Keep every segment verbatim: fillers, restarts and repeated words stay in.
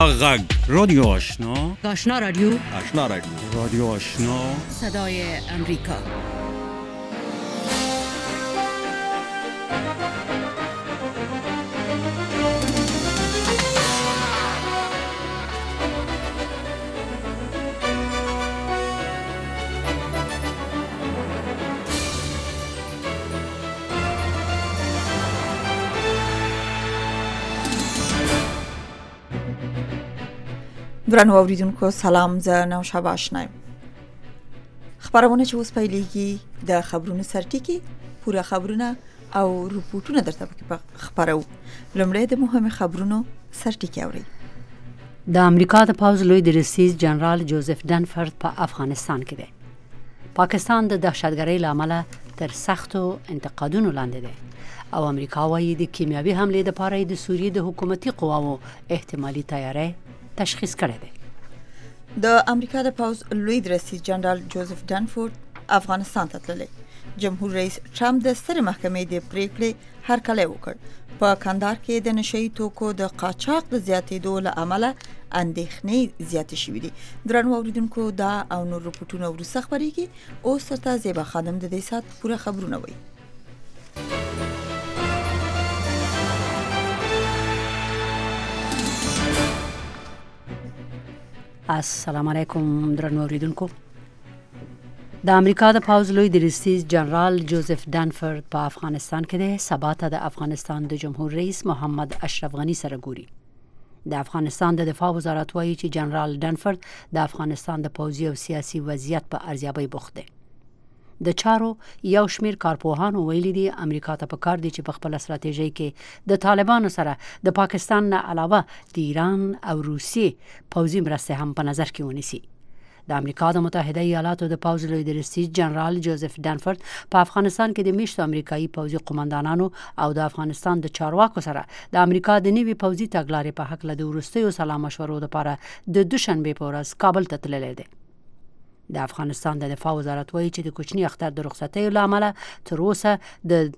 غگ رادیو آشنا آشنا رادیو آشنا رادیو رادیو آشنا صدای امریکا. درنو اوریدونکو سلام، زه نوشابه آشنایم. خبرونه چې اوس پیلېږي د خبرونو سرټیکي پوره خبرونه او رپورټونه درته پکې خبرو. لومړی د مهمه خبرونو سرټیکي اوري. د امریکا د پوځ لوی درستیز جنرال جوزف ډنفورد په افغانستان کې دی. پاکستان د دهشتګرۍ لامل تر سختو انتقادونو لاندې دی او امریکا وايي د کیمیاوي حملې لپاره د سوریې د حکومتي قواو احتمالي تیاری تشخیص کړی دی. د امریکا د پوځ لوی درستیز جنرال جوزف ډنفورد افغانستان ته تللی. جمهور رئیس ټرمپ د سترې محکمې د پریکړې هرکلی وکړ. په کندهار کې د نشئی توکو د قاچاق د زیاتېدو له امله اندېښنې زیاتې شوې دي. درنو اوریدونکو، دا او نور رپورټونه وروسته خپرېږي. اوس درته زیبا خادم د دې ساعت پوره خبرونه وایي. السلام علیکم درنو اوریدونکو. د امریکا د پوځ لوی درستیز جنرال جوزف ډنفورد په افغانستان کې دی. سبا ته د افغانستان د جمهور رئیس محمد اشرف غنی سره ګوري. د افغانستان د دفاع وزارت وایي چې جنرال ډنفورد د افغانستان د پوځي او سیاسي وضعیت په ارزیابۍ بوخت دی. د چارو یو شمیر کارپوهانو ویلي دي امریکا ته پکار دي چې په خپل استراتیژۍ کې د طالبانو سره د پاکستان نه علاوه د ایران او روسیې پوځي مرستې هم په نظر کې ونیسي. د امریکا د متحده ایالاتو د پوځ لوی درستیز جنرال جوزف ډنفورد په افغانستان کې د میشتو امریکایي پوځي قوماندانانو او د افغانستان د چارواکو سره د امریکا د نوي پوځي تګلارې په هکله د وروستیو سلا مشورو لپاره د دوشنبه په ورځ کابل ته تللی دی. د افغانستان د دفاع وزارت وایي چې د کوچني اختر د رخصتۍ له امله تر اوسه د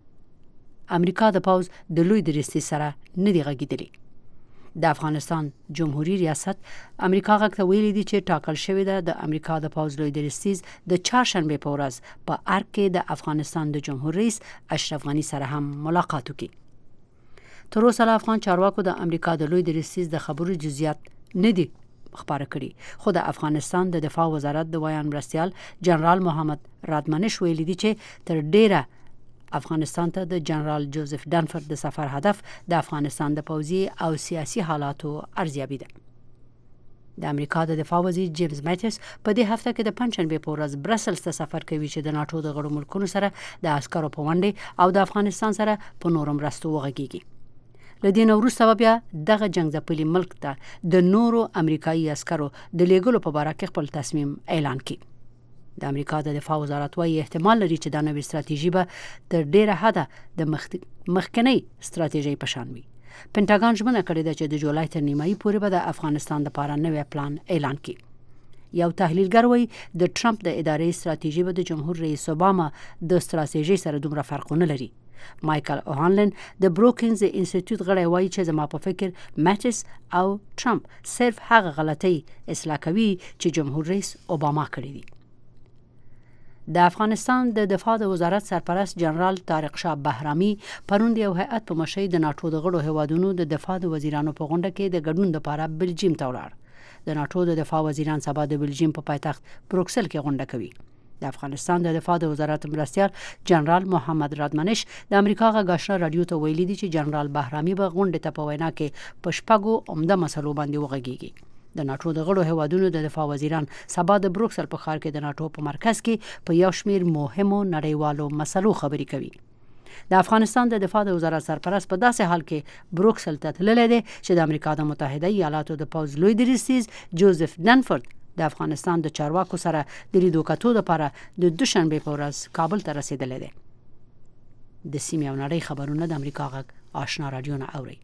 امریکا د پوځ د لوی درستیز سره نه دی غږیدلی. د افغانستان جمهوریت ریاست امریکا غږ ته ویلي دي چې ټاکل شوې ده د امریکا د پوځ لوی درستیز د چهارشنبه په ورځ په ارګ کې د افغانستان د جمهور رئیس اشرف غنی سره هم ملاقات وکړي. تر اوسه له افغان چارواکو د امریکا د لوی درستیز د خبرو جزئیات نه دي خبره کړي، خو د افغانستان د دفاع وزارت د ویان مرستیال جنرال محمد رادمنش ویلي دي چې تر ډیره افغانستان ته د جنرال جوزف ډنفورد د سفر هدف د افغانستان د پوځي او سیاسي حالاتو ارزیابي ده. د امریکا د دفاع وزیر جیمز میټس په دې هفته کې د پنځشنبه په ورځ برسلز ته سفر کوي چې د ناتو د غړو ملکونو سره د عسکرو په ونډه او د افغانستان سره په نورو مرستو وغږیږي. له دې نه وروسته بیا دغه جنګ ځپلي ملک ته د نورو امریکایي عسکرو د لیږلو په باره کې خپل تصمیم اعلان کړي. د امریکا د دفاع وزارت وايي احتمال لري چې دا نوې ستراتیژي به تر ډیره حده د مخکنۍ ستراتیژۍ په شان وي. پنټاګان ژمنه کړې ده چې د جولای تر نیمایي پورې به د افغانستان لپاره نوی پلان اعلان کړي. یو تحلیلګر وایي د ټرمپ د ادارې ستراتیژي به د جمهور رئیس اوباما د ستراتیژۍ سره دومره فرق نه لري. مایکل اوهانلن د بروکینز انسټیټیوټ غړی وایي چې زما په فکر میټس او ټرمپ صرف هغه غلطۍ اصلاح کوي چې جمهور رئیس اوباما کړې دي. د افغانستان د دفاع د وزارت سرپرست جنرال طارق شاه بهرامي پرون د یو هیئت په مشرۍ د ناټو د غړو هیوادونو د دفاع د وزیرانو په غونډه کې د ګډون لپاره بلجیم ته ولاړ. د ناټو د دفاع وزیران سبا د بلجیم په پایتخت بروکسل کې غونډه کوي. د افغانستان د دفاع د وزارت مرستیال جنرال محمد رادمنش د امریکا غږ آشنا رادیو ته ویلي دي چې جنرال بهرامي به غونډې ته په وینا کې په شپږو عمده مسلو باندې وغږیږي. د ناټو د غړو هیوادونو د دفاع وزیران سبا د بروکسل په ښار کې د ناټو په مرکز کې په یو شمیر مهمو نړیوالو مسلو خبرې کوي. د افغانستان د دفاع د وزارت سرپرست په داسې حال کې بروکسل ته تللی دی چې د امریکا د متحده ایالاتو د پوځ لوی درستیز جوزف ډنفورد د افغانستان د چارواکو سره د لیدو کتو لپاره د دوشنبه په ورځ کابل ته رسیدلی دی. د سیمې او نړۍ خبرونه د امریکا غږ آشنا رادیو نه اوري.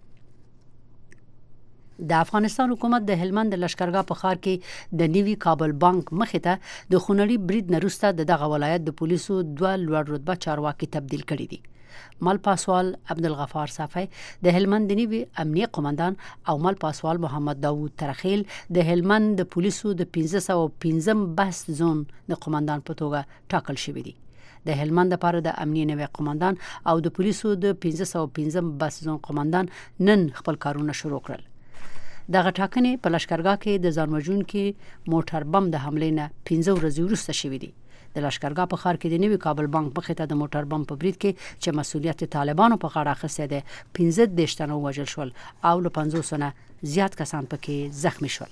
د افغانستان حکومت د هلمند د لشکرګاه په ښار کې د نیوي کابل بانک مخې ته د خونړي برید نه وروسته د دغه ولایت د پولیسو دوه لوړ رتبه چارواکي تبدیل کړي دي. مل پاسوال عبدالغفار صافی د هلمند د نیوي امنیه قومندان او مل پاسوال محمد داوود ترخیل د هلمند د پولیسو د پنځه سوه او پنځم بست زون د قومندان په توګه ټاکل شوی دی. د هلمند لپاره د امنیه نوی قومندان او د پولیسو د پنځه سوه او پنځم بست زون قومندان نن خپل کارونه شروع کړل. دغه ټاکنې په لشکرګاه کې د ځان وژونکي موټر بم د حملې نه پنځه ورځې وروسته شوې دي. د لشکرګاه په ښار کې د نوي کابل بانک مخې ته د موټر بم په برید کې چې مسؤلیت طالبانو په غاړه اخیستی دی پنځه دېرش تنه ووژل شول او له پنځوسو نه زیات کسان پکې زخمی شول.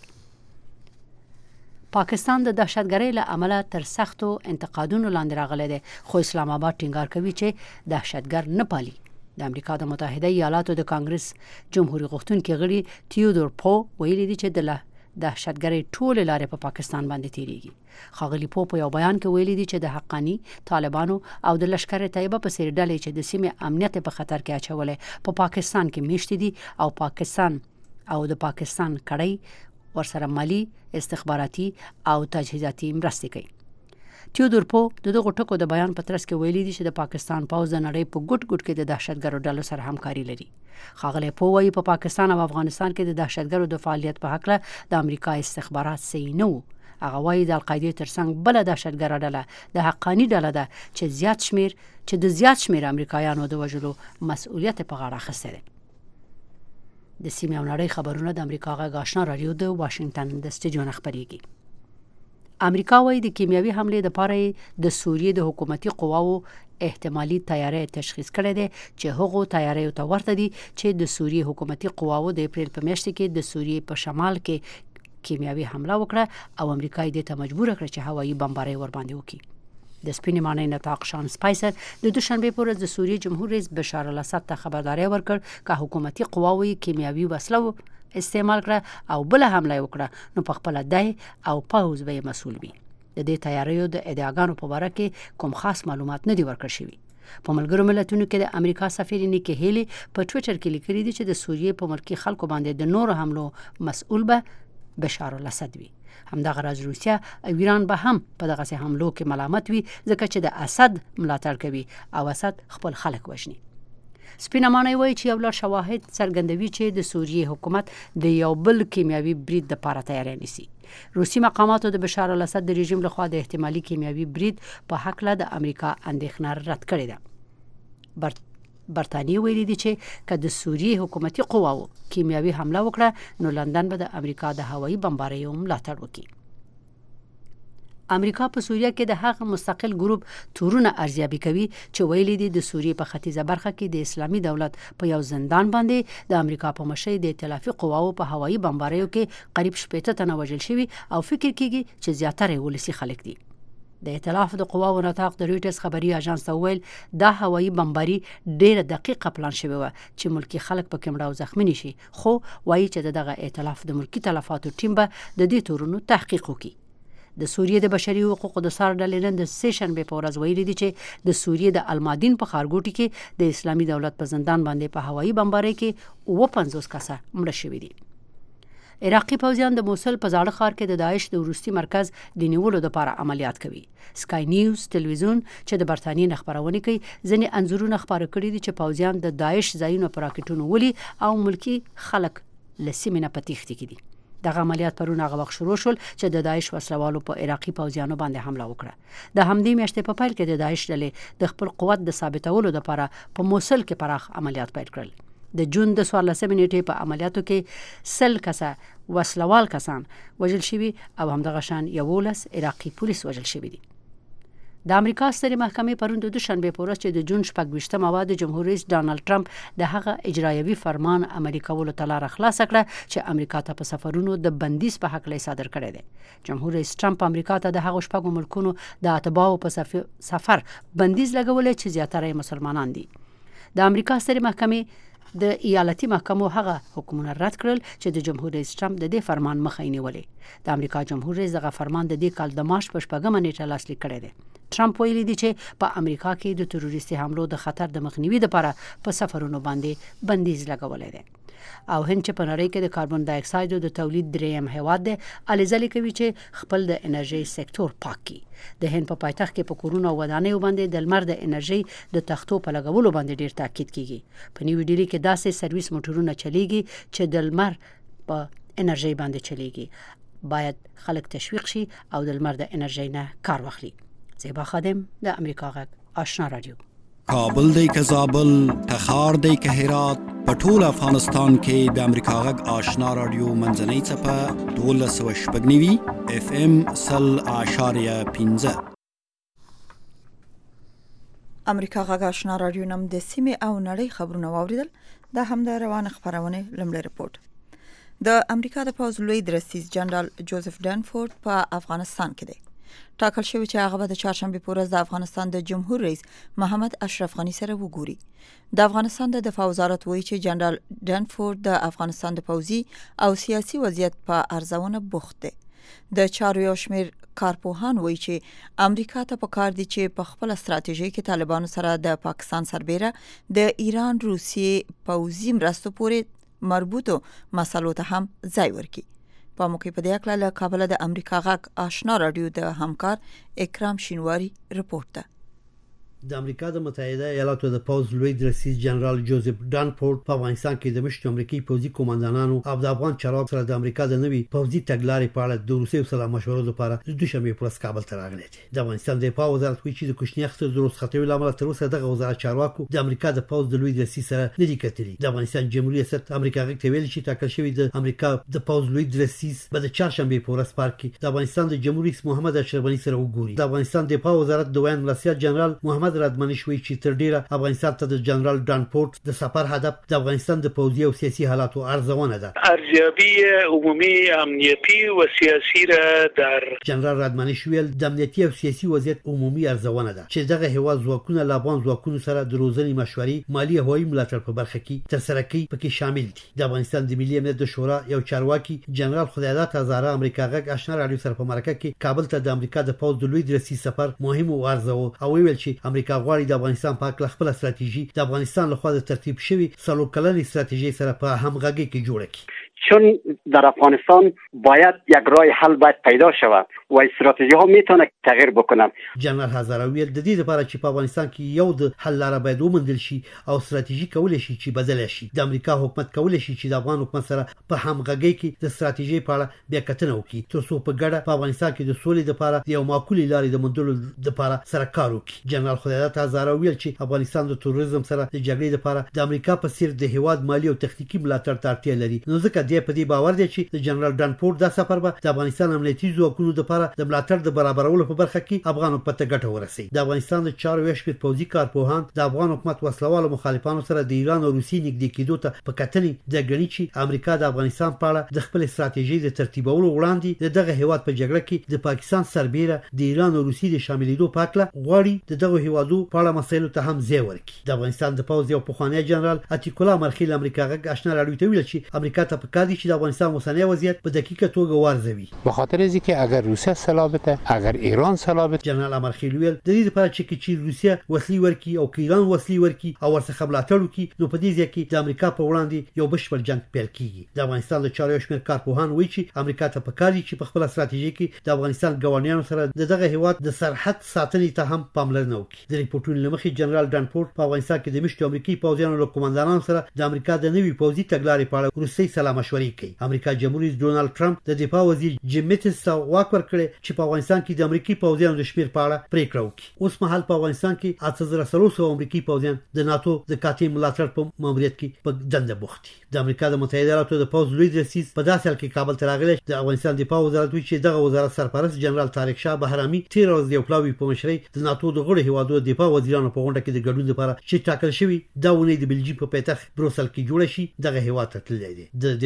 پاکستان د دهشتګرۍ له امله تر سختو انتقادونو لاندې راغلی دی، خو اسلام آباد ټینګار کوي چې دهشتګر نه پالي. د امریکا د متحده ایالاتو د کانګرس جمهوریت غوښتونکي غړي تیودور پو ویلي دي چې د دهشتګرۍ ټولې لارې په پا پاکستان باندې تیریږي. ښاغلي پو په یو بیان کې ویلي دي چې د حقانی طالبانو او د لشکر طیبه په څېر ډلې چې د سیمې امنیت په خطر کې اچولی په پا پاکستان کې میشتې دي او پاکستان او د پاکستان کړۍ ورسره مالی، استخباراتي او تجهیزاتي مرستې کوي. تیودور پو د دغو ټکو د بیان په ترڅ کې ویلي دي چې د پاکستان پوځ د نړۍ په ګوټ ګوټ کې د دهشتګرو ډلو سره همکاري لري. ښاغلی پو وایي په پاکستان او افغانستان کې د دهشتګرو د فعالیت په هکله د امریکا استخبارات صحیح نه وو. هغه وایي د القاعدې ترڅنګ بله دهشتګره ډله د حقاني ډله ده چې زیات شمیر چې د زیات شمیر امریکایانو د وژلو مسؤلیت په غاړه اخیستی دی. د سیمې او نړۍ خبرونه د امریکا غږ آشنا راډیو د واشنګټن د سټډیو نه خپرېږي. امریکا وایي د کیمیاوي حملې دپاره د سوریې د حکومتي قواو احتمالي تیاری تشخیص کړی دی چې هغو تیاریو ته ورته دي چې د سوریې حکومتي قواو د اپریل په میاشت کې د سوریې په شمال کې کیمیاوي حمله وکړه او امریکا یې دې ته مجبور کړ چې هوایي بمبارۍ ورباندې وکړي. د سپینې ماڼۍ نطاق شان سپایسر د دوشنبې په ورځ د سوریې جمهور رئیس بشار الاسد ته خبرداری ورکړ که حکومتي قواو کیمیاوي وسله استعمال کړه او بله حمله وکړه نو په خپله دی او پوځ به مسؤل وي. د دې تیاریو د ادعاګانو په باره کې کوم خاص معلومات نه دي ورکړل شوي. په ملګرو ملتونو کې د امریکا سفیر نیکی هیلی په ټویټر کې لیکلي دي چې د سوریې په ملکي خلکو باندې د نورو حملو مسؤل به بشار الاسد وي. همدغه راز روسیا او ایران به هم په دغسې حملو کې ملامت وي ځکه چې د اسد ملاتړ کوي او اسد خپل خلک وژني. سپینه ماڼۍ وایي چې یو لړ شواهد څرګندوي چې د سوریې حکومت د یو بل کیمیاوي برید دپاره تیاری نیسي. روسي مقاماتو د بشار الاسد د رژیم لخوا د احتمالي کیمیاوي برید په هکله د امریکا اندېښنه رد کړې ده. بر برطانیې ویلي دي چې که د سوریې حکومتي قواو کیمیاوي حمله وکړه نو لندن به د امریکا د هوایي بمباریو ملاتړ وکړي. امریکا په سوریه کې د هغه مستقل ګروپ تورونه ارزیابي کوي چې ویلي دي د سوریې په ختیځه برخه کې د اسلامي دولت په یو زندان باندې د امریکا په مشرۍ د ائتلافي قواو په هوایي بمباریو کې قریب شپېته تنه وژل شوي او فکر کیږي چې زیاتره یې ولسي خلک دي. د ائتلاف د قواو نطاق د رویټرز خبري اژانس ته وویل دا هوایي بمباري ډیره دقیقه پلان شوې وه چې ملکي خلک پکې مړه او زخمي نه شي، خو وایي چې د دغه ائتلاف د ملکي تلفاتو ټیم به د دې تورونو تحقیق وکړي. د سوریې د بشري حقوقو د څار ډلې نن د سې شنبې په ورځ ویلي دي چې د سوریې د المادین په ښارګوټي کې د اسلامي دولت په زندان باندې په هوایي بمبارۍ کې اووه پنځوس کسه مړه شوي دي. عراقي پوځیان د موصل په زاړه ښار کې د داعش د وروستي مرکز د نیولو لپاره عملیات کوي. سکای نیوز ټلویزیون چې د برتانیې نه خپرونې کوي ځینې انځورونه خپاره کړي دي چې پوځیان د داعش ځایونه په راکټونو ولي او ملکي خلک له سیمې نه په تیښتې کې دي. دغه عملیات پرون هغه وخت شروع شول چې د داعش وسلوالو په عراقي پوځیانو باندې حمله وکړه. د همدې میاشتې په پیل کې د داعش ډلې د خپل قوت د ثابتولو لپاره په موصل کې پراخ عملیات پیل کړل. د جون د څوارلسمې نیټې په عملیاتو کې سل کسه وسلوال کسان وژل شوي او همدغه شان یولس عراقي پولیس وژل شوي دي. د امریکا سترې محکمې پرون د دوشنبې په ورځ چې د جون شپږ ویشتمه وه د جمهور رئیس ډانلډ ټرمپ د هغه اجرایوي فرمان عملي کولو ته لاره خلاصه کړه چې امریکا ته په سفرونو د بندیز په هکله یې صادر کړی دی. جمهور رئیس ټرمپ امریکا ته د هغو شپږو ملکونو د اتباعو په سفر بندیز لګولی چې زیاتره یې مسلمانان دي. د امریکا سترې محکمې د ایالتي محکمو هغه حکمونه رد کړل چې د جمهور رئیس ټرمپ د دې فرمان مخه یې نیولې. د امریکا جمهور رئیس دغه فرمان د دې کال د مارچ په شپږمه نیټه لاسلیک کړی دی. ټرمپ ویلي دی چې په امریکا کې د تروریستي حملو د خطر د مخنیوي لپاره په سفرونو باندې بندیز لګولی دی. او هند چې په نړۍ کې د کاربن ډای اکساید د تولید دریم هیواد دی الیزلی کوي چې خپل د انرژي سکتور پاکي د هند په پایتخت کې په کورونو ودانیو باندې د لمر د انرژي د تختو په لګولو باندې ډیر تاکید کیږي په نیو ډیلی کې داسې سرویس موټرونه چلیږي چې د لمر په انرژي باندې چلیږي باید خلک تشویق شي او د لمر د انرژي نه کار واخلي زیبا خادم د امریکا غږ آشنا رادیو کابل دی که زابل تخار دی که هرات په ټول افغانستان کې د امریکا غږ آشنا رادیو منځنۍ څپه دولس سوه شپږ نوي اف ام سل اعشاریه پنځه امریکا غږ آشنا رادیو نم د سیمې او نړۍ خبرونه واوریدل دا هم د روانه خبرونه لمړی رپورت د امریکا د پوز لوی درستیز جنرال جوزف ډنفورد په افغانستان کې دی ټاکل شوی چې هغه د چهارشنبه په ورځ د افغانستان د جمهور رئیس محمد اشرف غنی سره وګوري د افغانستان د دفاع وزارت وایي چې جنرال ډنفورد د افغانستان د پوزي او سیاسي وضعیت په ارزونه بوخت دی د چارو یو شمېر کارپوهان وایي چې امریکا ته پکار دي چې په خپل ستراتیژي کې طالبانو سره د پاکستان سربېره د ایران روسیې پوزي مرستو پورې مربوطو مسلو ته هم ځای ورکړي په موقع په دې اړه له کابل د امریکا غږ آشنا رادیو د همکار اکرام شینواری رپورت ده د امریکا د متحده ایالاتو د پوز لوی درستیز جنرال جوزف ډنفورد په افغانستان کې د مشت امریکایي پوځي کمانډانانو او د افغان چارواکو سره د امریکا د نوي پوځي تګلارې په اړه د روسي سره مشورو لپاره د دوشنبه پر ورځ کابل ته راغلي دي د افغانستان د دفاع وزارت وایي چې د کوچنی اختر د رخصتۍ لامل تر اوسه دغه وزارت چارواکو د امریکا د پوز د لوی درستیز سره نه دي کتلي د افغانستان جمهوریت ریاست امریکا غږ ته ویل چې ټاکل شوی د امریکا د پوز لوی درستیز په د چهارشنبه په ورځ پارک کې د افغانستان د جمهوریت رئیس محمد اشرف غنی سره وګوري د افغانستان د دفاع وزارت د وین مرستیال جنرال محمد رادمنی شوی تر ډیره افغانستان ته د جنرال ډنفورد د سفر هدف د افغانستان د پوځي او سیاسي حالاتو ارزونه ده ارزیابی عمومی امنیتی و سیاسی را در جنرال رادمنی شوی د امنیتي او سیاسي وضعیت عمومي ارزونه ده چې دغه هیواد ځواکونه له افغان ځواکونو سره د روزنې مشورې مالی هوایي ملاتړ په برخه کې تر سره کوي پکې شامل دي د افغانستان د ملي امنیت د شورا یو چارواکي جنرال خدایداد هزاره امریکا غږ آشنا رادیو سره په مرکه کې کابل ته د امریکا د پوز د لوی درستیز سفر مهم او ارزو او ویل چې امریکا غواړي د افغانستان په اړه خپل استراتیژي د افغانستان لخوا د ترتیب شوی څلور کلنې استراتیژي سره په همغږي کې جوړه کړي چون در افغانستان باید یک راه حل باید پیدا شود و استراتژی ها میتونه تغییر بکنن جنرال هزاره ویل د دې لپاره چې په افغانستان کې یو د حل لاره باید ومندل شي او استراتیژي کول شي چې بدل شي د امریکا حکومت کول شي چې د افغان حکومت سره په همغږي کې د استراتیژي په اړه بیا کتنه وکړي تر څو په ګډه په افغانستان کې د سولې لپاره یو معقول لارې د موندلو لپاره سره کار وکړي جنرال خدایداد هزاره ویل چې افغانستان د تروریزم سره د جګړې لپاره د امریکا په څیر د هیواد مالی او تخنیکی ملاتړ ته اړتیا لري نو ځکه دې په دې باور دی چې د جنرال ډنفورد د سفر به د افغانستان امنیتي ځواکونو لپاره د ملاتړ د برابرولو په برخه کې افغان حکومت ته ګټه ورسوي د افغانستان د چارو ویشپټ پوځي کارپوهان د افغان حکومت وسلوالو مخالفانو سره د ایران او روسي نږدې کېدو ته په کتنې د غنی چې امریکا د افغانستان په اړه د خپل استراتیژي د ترتیبولو وړاندې دغه هیواد په جګړه کې د پاکستان سربېره د ایران او روسي د شاملېدو په اړه غواړي د دغه هیوادو په اړه مسایلو ته هم ځای ورکړي د افغانستان د پوځ یو پخوانی جنرال عتیق الله مرخیل امریکا غږ آشنا رادیو ته ویل چې امریکا ته په کار دي چې د افغانستان اوسنی وضعیت په دقیقه توګه وارزوي به خاطر از اینکه اگر روسیه سلابته اگر ایران سلابته جنرال امرخیل ویل د دې لپاره چې چې روسیه وسلې ورکي او ایران وسلې ورکي او ورڅخه ملاتړ وکړي نو په دې ځای کې د امریکا په وړاندې یو بشپړ جنگ پیل کیږي د افغانستان د چارو شمیر کارپوهان وایي چې امریکا ته په کار دي چې په خپل استراتیژي کې د افغانستان ګاونډیانو سره دغه هیواد د سرحد ساتنې ته هم پاملرنه وکړي د ریپورتونو لمخې جنرال ډنفورد په افغانستان کې د مشت امریکایي پوځیانو له کمانډانانو سره د امریکا د نوي پوځي تګلارې په اړه روسي سره مشورې کوي امریکا جمهوریت ډونالد ټرمپ د دفاع وزیر جیم میټس ته واک ورکړي چې په افغانستان کې د امریکایي پوځیانو د شمیر په اړه پریکړه وکړي اوس مهال په افغانستان کې اته زره څلور سوه امریکایي پوځیان د ناتو د قاطع ملاتړ په ماموریت کې په دنده بوخت دي د امریکا د متحده ایالاتو د پوځ لوی درستیز په داسې حال کې کابل ته راغلی د افغانستان دفاع وزارت وایي چې دغه وزارت سرپرست جنرال طارق شاه بهرامي تیر ورځ یو پلاوی په مشرۍ د ناتو د غړو هیوادو د دفاع وزیرانو په غونډه کې د ګډون لپاره چې ټاکل شوی دا ونې د بلجیم په پایتخت بروسل کې جوړ شي دغه هیواد ته تللی دی د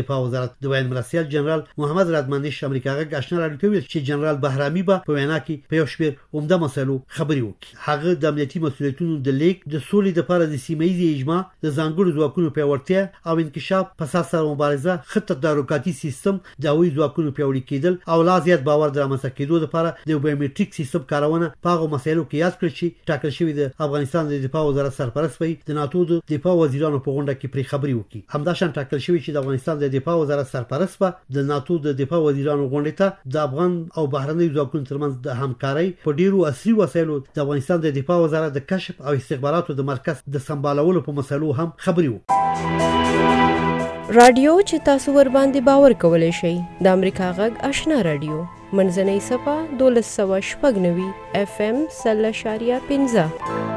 دفاع وزارت د ویان مرسیال جنرال محمد رادمانش امریکا غږ آشنا راډیو ویل چې جنرال بهرامي به په وینا کې په یو شمېر عمده مسلو خبري وکړي. هغه د امنیتي مسؤلیتونو د لیک د سولې لپاره د سیمه‌یزي اجماع د ځانګړو ځواکونو پیاوړتیا او انکشاف په اساس سره مبارزه خط تدارکاتي سیستم د هوایي ځواکونو پیاوړي کېدل او لا زیات باور د رامنځته کېدو لپاره د بایومټریک سیستم کارونه په هغه مسایلو کې یاد کړ چې ټاکل شوی د افغانستان د دفاع وزارت سرپرست وي د ناتو د دفاع وزیرانو په غونډه کې پرې خبري وکړي. همداشان ټاکل شوی چې د افغانستان د دفاع وزارت سرپرست به د ناتو د دفاع وزیرانو غونډه ته د افغان او بهرنۍ ځواکونو ترمنځ د همکارۍ په ډیرو عصري وسایلو د افغانستان د دفاع وزارت د کشف او استخباراتو د مرکز د سمبالولو په مسلو هم خبري وکړي. رادیو چې تاسو ور باندې باور کولای شئ د امریکا غږ آشنا رادیو منځنۍ صفه دولس سوه شپږ نوي اف ام سل اشاریه پنځه.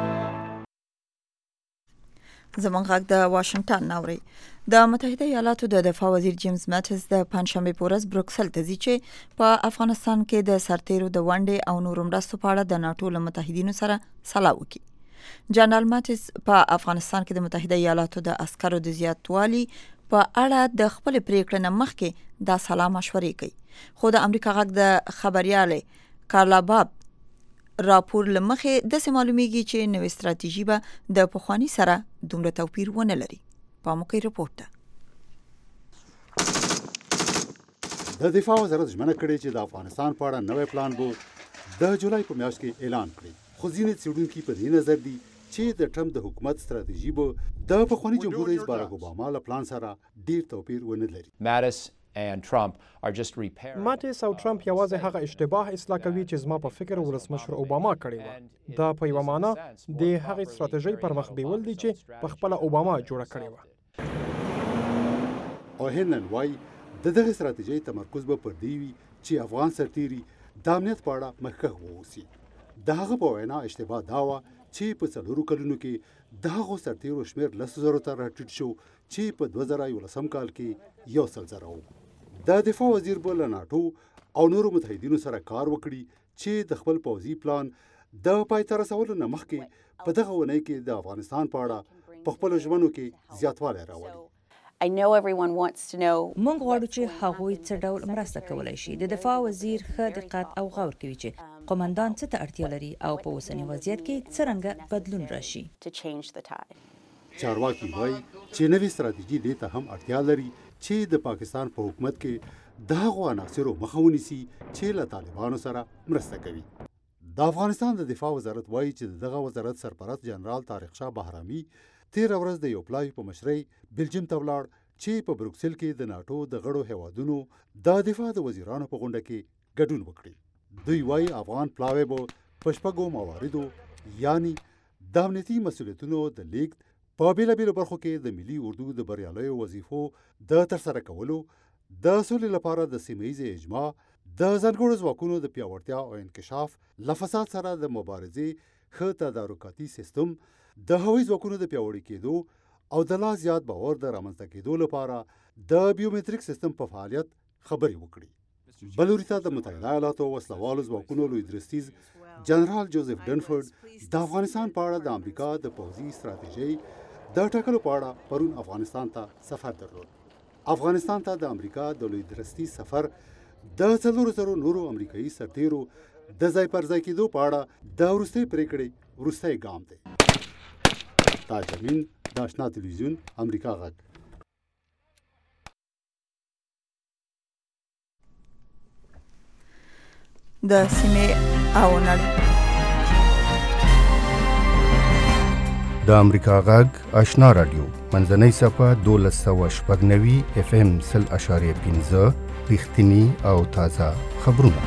زمونږ غږ د واشنگټن ناوړي. د متحده ایالاتو د دفاع وزیر جیمز ماتس د پنځشنبه په ورځ بروکسل ته ځي چې په افغانستان کې د سرتیرو د ونډې او نورو مرستو په اړه د ناتو له متحدینو سره سلا وکړي. جنرال ماتس په افغانستان کې د متحده ایالاتو د عسکرو د زیاتوالي په اړه د خپل پریکړې نه مخکې دا سلا مشورې کوي. خو د امریکا غږ د خبرياله کارلا باب راپور لمخې د سه معلومیږي چې نوې ستراتیژي به د پخوانی سره دومره توپیر ونه لري. پاموکي رپورټ ده. د دفاع وزارت ژمنه کړې چې د افغانستان په اړه نوې پلان به د جولای په میاشت کې اعلان کړي. خو ځینې څېړونکي په دې نظر دي چې د ټرمپ د حکومت ستراتیژي به د پخوانی جمهور رئیس باراک اوباما له پلان سره ډیر توپیر ونه لري. ماتس and Trump are just repairing. ماتس او ټرمپ یوازې هغه اشتباه اصلاح کوي چې زما په فکر ولسمشر اوباما کړی و. دا په یوه معنا د هغې ستراتیژۍ پر مخ بیول دي چې په خپله اوباما جوړه کړې وه. او هیلن وایي د دغه ستراتیژۍ تمرکز به پر دې وي چې افغان سرتیري د امنیت په اړه مخکښ واوسي. د هغه په وینا اشتباه دا وه چې په څلورو کلونو کې د هغو سرتیرو شمېر لسو زرو ته راټیټ شو چې په دوه زره یولسم کال کې یو سل زره و. د دفاع وزیر به له ناټو او نورو متحدینو سره کار وکړي چې د خپل پوځي پلان د پای ته رسولو نه مخکې په دغه اونۍ کې د افغانستان په اړه په خپلو ژمنو کې زیاتوالی راولي. I know everyone wants to know. مونږ غواړو چې هغوی څه ډول مرسته کولای شي. د دفاع وزیر ښه دقت او غور کوي چې قومندان څه ته اړتیا لري او په اوسني وضعیت کې څرنګه بدلون راشي. چارواکي وایي چې نوې ستراتیژي دې ته هم اړتیا لري چې د پاکستان په حکومت کې د هغو عناصرو مخه ونیسي چې له طالبانو سره مرسته کوي. د افغانستان د دفاع وزارت وایي چې دغه وزارت سرپرست جنرال طارق شاه بهرامي تیر ورځ د یو پلاوي په مشرۍ بلجیم ته ولاړ چې په بروکسل کې د ناټو د غړو هیوادونو د دفاع د وزیرانو په غونډه کې ګډون وکړي. دوی وایي افغان پلاوی به په شپږو مواردو یعنی د امنیتي مسؤلیتونو د لیږد په بېلابېلو برخو کې د ملي اردو د بریالیو وظیفو د ترسره کولو، د سولې لپاره د سیمهیزې اجماع، د ځانګړو ځواکونو د پیاوړتیا او انکشاف، له فساد سره د مبارزې ښه تدارکاتي سیستم، د هوایي ځواکونو د پیاوړي کېدو او د لا زیات باور د رامنځته کېدو لپاره د بیومټریک سیستم په فعالیت خبرې وکړي. بل وروسته د متحده ایالاتو وسلوالو ځواکونو لوی درستیز جنرال جوزف ډنفورد د افغانستان په اړه د امریکا د پوځي ستراتیژۍ د ټاکلو په اړه پرون افغانستان ته سفر درلود. افغانستان ته د امریکا د لوی درستیز سفر د څلورو زرو نورو امریکایي سرتیرو د ځای پر ځای کېدو په اړه د وروستۍ پرېکړې وروستی ګام دی. تاج امین، د آشنا تلویزیون، امریکا غږ. د سیمې او نړۍ د امریکا غږ آشنا رادیو منځنۍ صفه دولس سوه شپږ نوي اف ام سل اشاریه پنځه رښتینی او تازه خبرونه.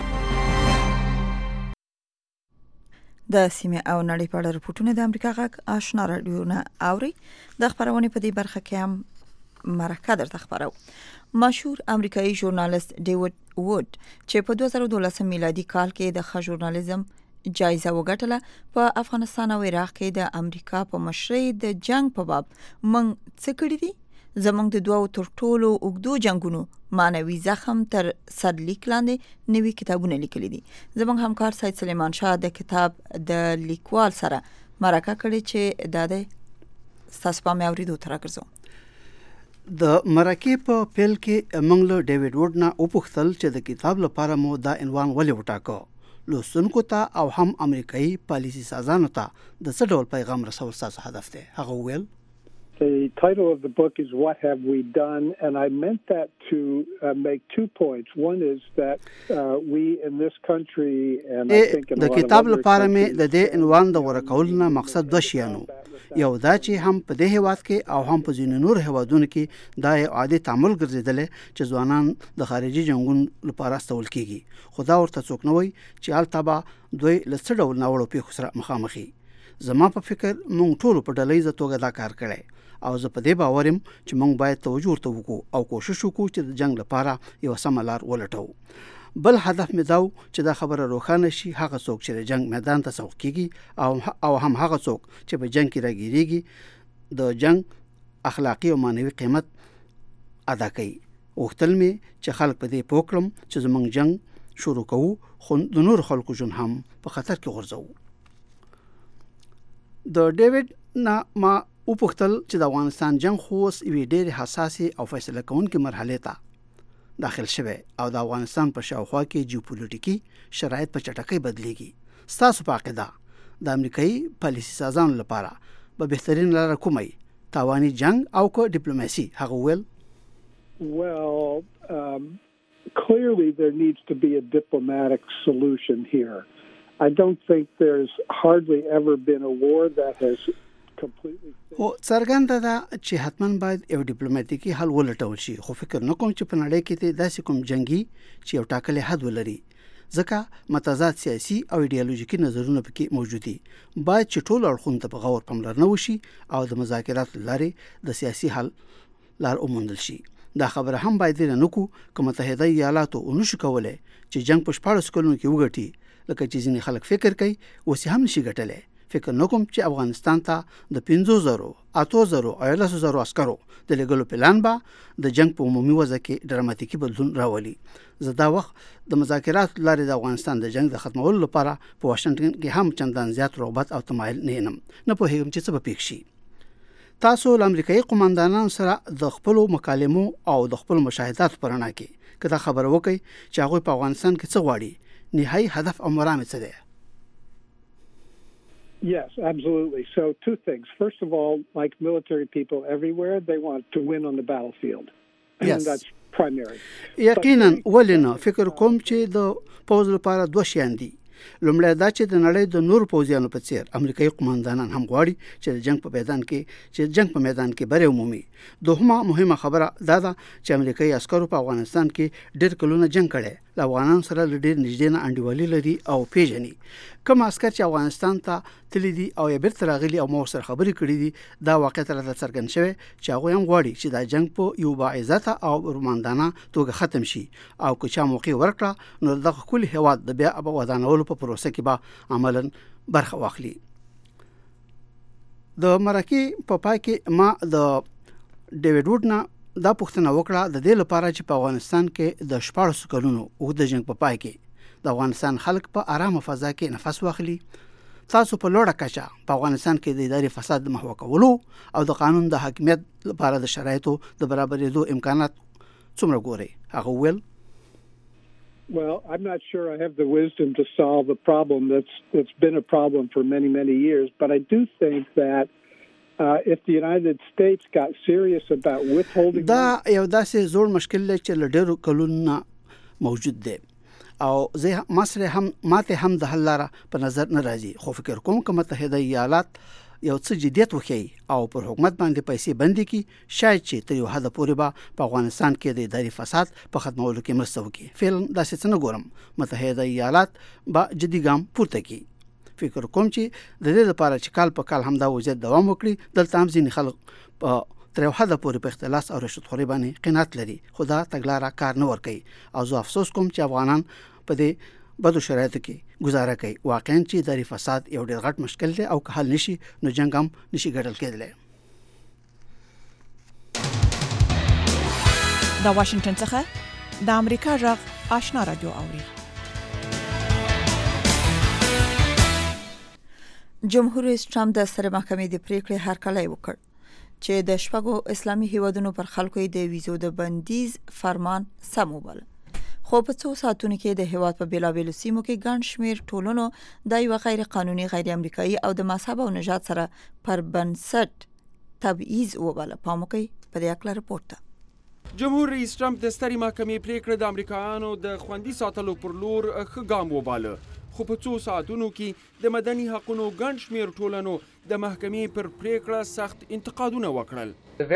د سیمې او نړۍ په اړه رپورټونه د امریکا غږ آشنا رادیو نه اوري. د خبرونې په دې برخه کې هم مرکه درته خبرو. مشهور امریکایي ژورنالیست ډیوډ وود چې په دوه زره دولس میلادي کال کې د ښه ژورنالیزم جایزه وګټله په افغانستان او عراق کې د امریکا په مشرۍ د جنگ په باب موږ څه کړي دي؟ زموږ د دوو تر ټولو اوږدو جنگونو معنوي زخم تر سرلیک لاندې نوي کتابونه لیکلي دي. زموږ همکار سید سلیمان شاه د کتاب د لیکوال سره مرکه کړې چې دا د ستاسو په مې اوریدو تر راګرځو. د مرکې په پیل کې موږ له ډیوډ وډ نه وپوښتل چې د کتاب لپاره مو دا عنوان ولې وټاکه لوستونکو ته او هم امریکایي پالیسي سازانو ته د څه ډول پیغام رسول ستاسو هدف دی هغه وویل The title of the book is What Have We Done? And I meant that to uh, make two points. One is that uh, we in this country and I think in a lot of other countries... د کتاب لپاره مې د دې عنوان د ورکول نه مقصد دوه شیانو یو دا چې هم په دې هیواد کې او هم په ځینو نور هیوادونو کې دا یو عادي تعامل ګرځېدلی چې ځوانان د خارجي جنګونو لپاره استول کیږي خو دا ورته څوک نه وایي چې هلته به دوی له څه ډول ناوړو پیښو سره مخامخ زما په فکر موږ ټولو په ډله ییزه توګه دا کار کړی او زه په دې باور یم چې موږ باید توجه ورته وکړو او کوشش وکړو چې د جنگ لپاره یو سمه لار ولټو بل هدف مې دا چې دا خبره روښانه شي هغه څوک چې د جنگ میدان ته سوق کیږي او او هم هغه څوک چې په جنگ کې راګیریږي د جنگ اخلاقی او معنوي قیمت ادا کوي وختل مې چې خلک په دې پوکړم چې زمونږ جنگ شروع کوو خو د نور خلکو ژوند هم په خطر کې غورځو د ډیوډ نه ما وپوښتل چې د افغانستان جنگ خو اوس یوې ډېرې حساسې او فیصله کوونکې مرحلې ته داخل شوی او د افغانستان په شاوخوا کې جیوپولیټیکي شرایط په چټکۍ بدلیږي ستاسو په عقیده د امریکایي پالیسي سازانو لپاره به بهترین لاره کومه تاواني جنگ او که ډیپلوماسي هغه ویل Well, um, clearly there needs to be a diplomatic solution here. I don't think there's hardly ever been a war that has او څرګنده ده چې حتما باید یو ډیپلوماټیکي حل ولټول شي خو فکر نه کوم چې په نړۍ کې داسې کوم جنگي چې یو ټاکلې حد ولري ځکه متضاد سیاسي او ایډیالوژیکي نظرونه پکې موجود دي باید چې ټول اړخونه ته په غور پاملرنه وشي او د مذاکرات لارې د سیاسي حل لار وموندل شي دا خبره هم باید نه کو چې متحده ایالاتو ونشو کولای چې جنگ په شپږ کلونو کې وګټي لکه چې ځینې خلک فکر کوي اوس هم نشي ګټلای فکر نکوم چې افغانستان ته د پنځه زره اته زره او لس زره عسکرو د لګلو پلان به د جنگ په عمومي وضع کې ډراماتیکي بدلون راولي زه دا وخت د مذاکرات لارې د افغانستان د جنگ د ختمولو لپاره په واشنگټن کې هم چندان زیات رغبت او تمایل نه یم نه پوهیږم چې څه به پیښ شي تاسو له امریکایي قوماندانانو سره د خپل مکالمو او د خپل مشاهدات پرنا کې کله خبر وکي چې هغه په افغانستان کې څه غواړي نهایي هدف او مرام څه دی Yes, absolutely. So two things. First of all, like military people everywhere, they want to win on the battlefield. Yes. And that's primary. یقینا ولنه فکر کوم چې د پوز لپاره دوه شیان دي لومړی دا چې د نړۍ د نور پوځیانو په څیر امریکایي قوماندانان هم غواړي چې د جنگ په میدان کې چې جنگ په میدان کې بری عمومي دوهمه مهمه خبره دا ده چې امریکایي عسکرو په افغانستان کې ډېر کلونه جنگ کړي له افغانانو سره ډېر نږدې نه انډیوالي لري او پیژني کوم عسکر چې افغانستان ته تللی دي او یې بیرته راغلي او مو سره خبرې کړې دي دا واقعیت راته څرګند شوی چې هغه هم غواړي چې دا جنگ په یو باعزته او روماندانه توګه ختم شي او که چا موقع ورکړه نو د خپل هیواد د بیا ودانولو په پروسه کې به عملاً برخه واخلي د مرکې په پای کې ما د ډیوډ وډ نه دا پوښتنه وکړه د دې لپاره چې په افغانستان کې د شپږ کلونو او د جنگ په پای کې د افغانستان خلک په آرامه فضا کې نفس واخلي تاسو په لوړه کچه په افغانستان کې د اداري فساد د محو کولو او د قانون د حاکمیت لپاره د شرایطو د برابرېدو امکانات څومره ګوري هغه ویل Well, I'm not sure I have the wisdom to solve a problem that's that's been a problem for many, many years, but I do think that uh, if the United States got serious about withholding دا یو داسې زوړ مشکل دی چې له ډېرو کلونو موجود دی او زه مصر هم ماته هم د حل لاره په نظر نه راځي خو فکر کوم چې متحده ایالات یو څه جديت وکړي او پر حکومت باندې پیسې بندي کړي شاید چې تر یو حد پورې به په افغانستان کې د اداري فساد په ختمولو کې مرسته وکړي فعلا داسې څه نه ګورم متحده ایالات به جدي ګام پورته کړي فکر کوم چې د دې لپاره چې کال په کال همدا وضعیت دوام وکړي دلته هم ځینې خلک په تر یو حد پورې په اختلاس او رشوت خوري باندې قناعت لري خدا تګلاره کار نه ور کوي او زه افسوس کوم چې افغانان په دې بدو شرایطو کې گزاره کوي واقعا چې اداري فساد یو ډېر غټ مشکل دی او که حل نشي نو جنگ هم نشي ګټل کېدلی د واشنگټن څخه د امریکا غږ آشنا رادیو اوري جمهور رئیس ټرمپ د سترې محکمې د پریکړې هرکلی وکړ چې د شپږو اسلامي هیوادونو پر خلکو د ویزو د بندیز فرمان سم وباله. خو په څو ساعتونو کې د هیواد په بیلابیلو سیمو کې ګڼ شمېر ټولنو د یوه غیر قانوني غیر امریکایي او د مذهب او نژاد سره پر بنسټ تبعیض وباله. پام وکړئ په دې اړه رپورټ ته. جمهور رئیس ټرمپ د سترې محکمې پریکړه د امریکایانو د خوندي ساتلو پر لور ښه ګام وباله، خو په څو ساعتونو کې د مدني حقونو ګڼ شمېر ټولنو د محکمې پر پریکړه سخت انتقادونه وکړل.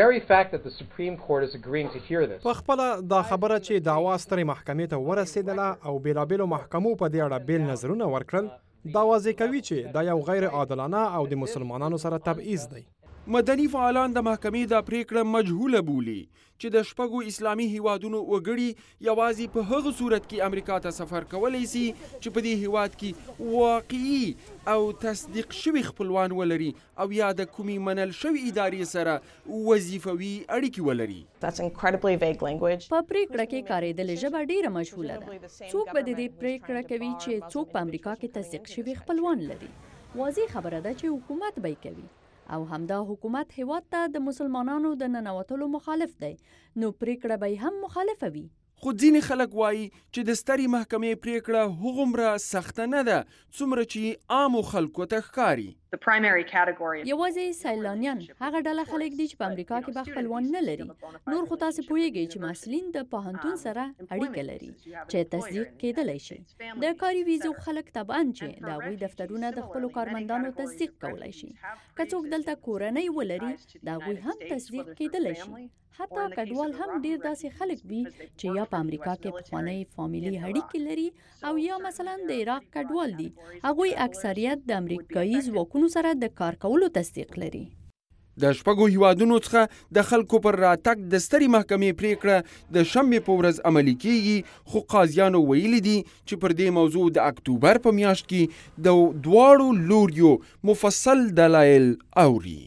په خپله دا خبره چې دعوا سترې محکمې ته ورسېدله او بیلابیلو محکمو په دې اړه بیل نظرونه ورکړل، دا واضح کوي چې دا یو غیر عادلانه او د مسلمانانو سره تبعیض دی. مدني فعالان د محکمې دا پریکړه مجهوله بولي چې د شپږو اسلامي هیوادونو وګړي یوازې په هغه صورت کې امریکا ته سفر کولی سي چې په دې هیواد کې واقعي او تصدیق شوي خپلوان ولري او یا د کومې منل شوي ادارې سره وظیفوي اړیکې ولري. په پریکړه کې کارېدلې ژبه ډیره مجهوله ده. څوک به د دې پریکړه کوي چې څوک په امریکا کې تصدیق شوي خپلوان لري؟ واضح خبره ده چې حکومت به یې کوي او همدا حکومت هیواد ته د مسلمانانو د ننوتلو مخالف دی، نو پریکړه به هم مخالفه وي. خو ځینې خلک وایي چې د سترې محکمې پریکړه هغومره سخته نه ده څومره چې عامو خلکو ته ښکاري. یوازې سیلانیان هغه ډله خلک دي چې په امریکا کې به خپلوان نه لري. نور خو تاسو پوهیږئ چې محصلین د پوهنتون سره اړیکه لري چې تصدیق کېدلی شي. د کاري ویزو خلک طبعا چې د هغوی دفترونه د خپلو کارمندانو تصدیق کولی شي. که څوک دلته کورنۍ ولري د هغوی هم تصدیق کېدلی شي. حتی کډوال هم ډیر داسې خلک وي چې یا په امریکا کې پخوانی فامیلي اړیکې لري او یا مثلا د عراق کډوال دي. هغوی اکثریت د امریکایي ځواکونو سره د کار کولو تصدیق لري. د شپږو هیوادونو څخه د خلکو پر راتګ د سترې محکمې پریکړه د شنبې په ورځ عملي کیږي، خو قاضیانو ویلي دي چې پر دې موضوع د اکتوبر په میاشت کې د دواړو لوریو مفصل دلایل اوري.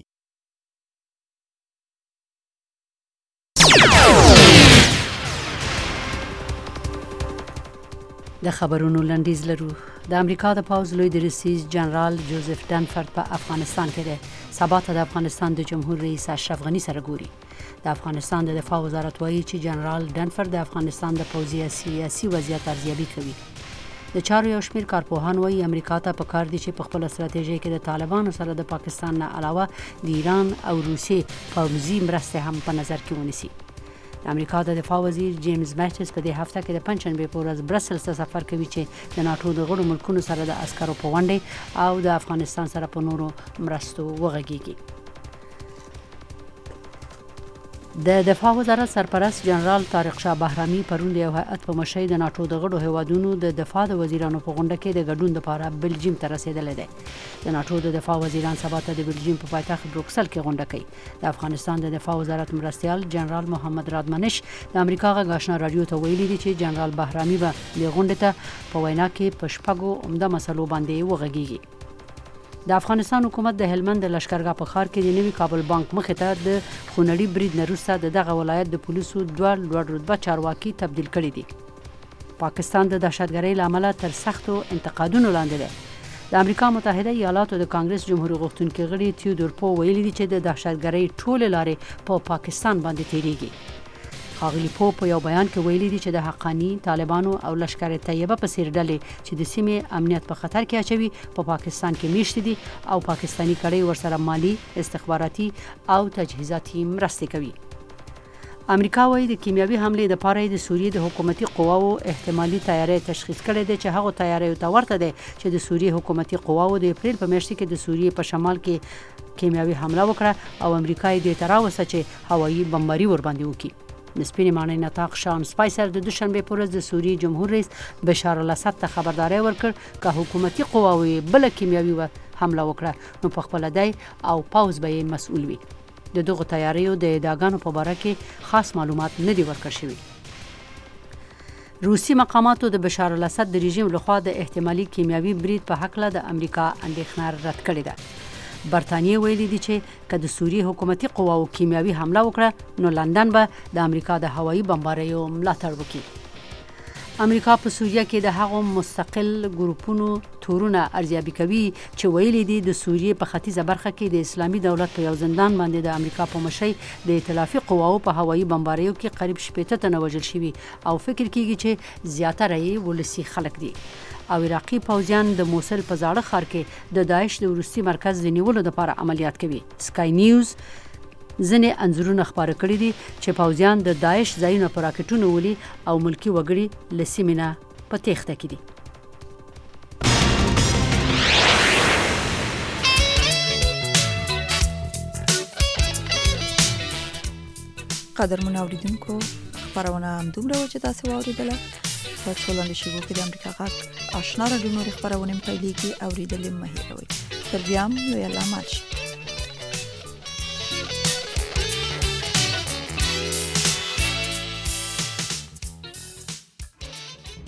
د خبرونو لنډیز لرو. د امریکا د پوځ لوی درستیز جنرال جوزف ډنفورد په افغانستان کې دی. سبا ته د افغانستان د جمهور رئیس اشرف غني سره ګوري. د افغانستان د دفاع وزارت وایي چې جنرال ډنفورد د افغانستان د پوځي سیاسي وضعیت ارزیابي کوي. د چارو یو شمېر کارپوهان وایي امریکا ته پکار دي چې په خپل ستراتیژي کې د طالبانو سره د پاکستان نه علاوه د ایران او روسیې پوځي مرستې هم په نظر کې ونیسي. د امریکا د دفاع وزیر جیمز میټس په دې هفته کې د پنځشنبې په ورځ برسلز ته سفر کوي چې د ناټو د غړو ملکونو سره د عسکرو په غونډې او د افغانستان سره په نورو مرستو وغږیږي. د دفاع وزارت سرپرست جنرال طارق شاه بهرامي پرون د یو هیئت په مشرۍ د ناټو د غړو هیوادونو د دفاع د وزیرانو په غونډه کې د ګډون لپاره بلجیم ته رسیدلی دی. د ناټو د دفاع وزیران سبا ته د بلجیم په پایتخت بروکسل کې غونډه کوي. د افغانستان د دفاع وزارت مرستیال جنرال محمد رادمنش د امریکا غږ آشنا رادیو ته ویلي دي چې جنرال بهرامي به د غونډې ته په وینا کې په شپږو عمده مسلو باندې وغږیږي. د افغانستان حکومت د هلمند د لشکرګاه په ښار کې د نوي کابل بانک مخې ته د خونړي برید نه وروسته د دغه ولایت د پولیسو دوه لوړ رتبه چارواکي تبدیل کړي دي. پاکستان د دهشتګرۍ له امله تر سختو انتقادونو لاندې دی. د امریکا متحده ایالاتو د کانګرس جمهوریت غوښتونکي غړي تیودور پو ویلي دي چې د دهشتګرۍ ټولې لارې په پا پاکستان باندې تیریږي. ښاغلي پو په یو بیان کې ویلي دي چې د حقاني طالبانو او لشکر طیبه په څېر ډلې چې د سیمې امنیت په خطر کې اچوي په پا پاکستان کې میشتې دي او پاکستاني کړۍ ورسره مالی، استخباراتي او تجهیزاتي مرستې کوي. امریکا وایي د کیمیاوي حملې دپاره د سوریې د حکومتي قواو احتمالي تیاری تشخیص کړی دی چې هغو تیاریو ته ورته دی چې د سوریې حکومتي قواو د اپریل په میاشت کې د سوریې په شمال کې کیمیاوي حمله وکړه او امریکا یې دې ته راوسته چې هوایي بمباري ورباندې وکړي. د سپینې ماڼۍ نطاق شان سپایسر د دوشنبې په ورځ د سوریې جمهور رئیس بشار الاسد ته خبرداری ورکړ که حکومتي قواو یې بله کیمیاوي حمله وکړه نو پخپله دی او پوځ به یې مسؤل وي. د دغو تیاریو د ادعاګانو په باره کې خاص معلومات نه دي ورکړل شوي. روسي مقاماتو د بشار الاسد د رژیم لخوا د احتمالي کیمیاوي برید په هکله د امریکا اندېښنه رد کړې ده. برتانیې ویلي دي چې که د سوریې حکومتي قواو کیمیاوي حمله وکړه نو لندن به د امریکا د هوایي بمباریو ملاتړ وکړي. امریکا په سوریه کې د هغو مستقل ګروپونو تورونه ارزیابي کوي چې ویلي دي د سوریې په ختیځه برخه کې د اسلامي دولت په یو زندان باندې د امریکا په مشرۍ د ائتلافي قواو په هوایي بمباریو کې قریب شپېته تنه وژل شوي او فکر کیږي چې زیاتره یې ولسي خلک دي. او عراقي پوځیان د موصل په زاړه ښار کې د داعش د وروستي مرکز د نیولو لپاره عملیات کوي. سکای نیوز ځنې انځورونه خپاره کړي دي چې پوځیان د داعش ځایونه په راکټونو ولي او ملکی وګړي له سیمې نه په تېښته کې دي. قدرمن اوریدونکو خبرونه همدومره وه چې تاسو واورېدله. په څو لنډو شېبو کې د امریکا غږ آشنا راډیو نورې خپرونې هم پیلېږي. اورېدل یې مه هېروئ. تر بیا هم لوی الله مل شي.